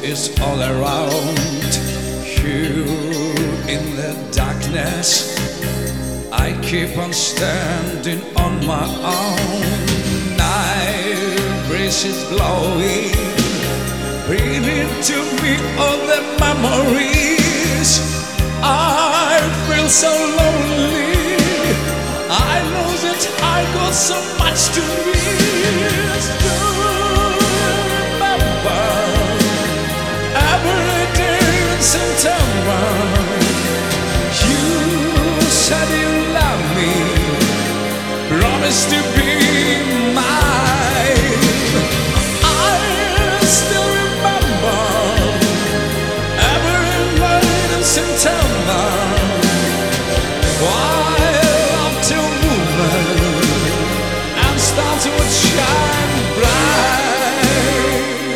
is all around you in the darkness. I keep on standing on my own. Night breeze is blowing, bringing to me all the memories. I feel so lonely. I know that I got so much to miss. To remember every day in September. You said you love me, promised to be mine. I still remember every night in September. Stars would shine bright.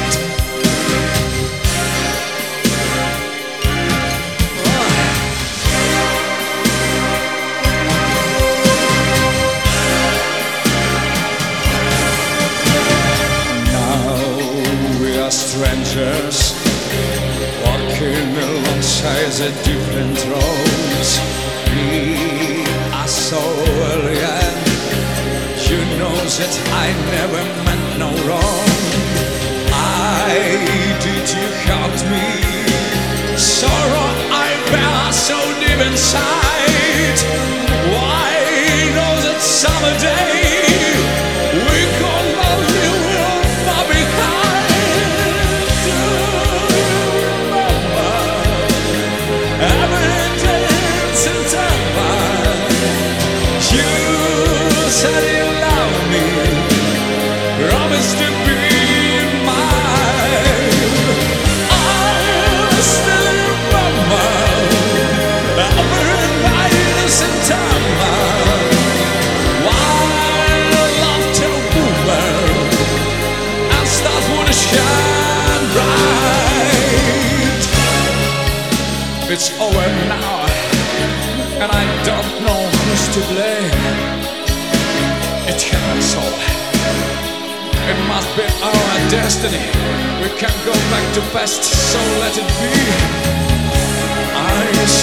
Now we are strangers, walking alongside the different roads. We are so alien. You know that I never meant no wrong. Did you hurt me? Sorrow I bear so deep inside. Why know that someday we could not live far behind? Do you remember every day in September? You said you promise to be mine. I still remember every night in September. While love till boomer and stars would shine bright. It's over now, and I don't know who's to blame. It happened so. It must be our destiny. We can't go back to past, so let it be.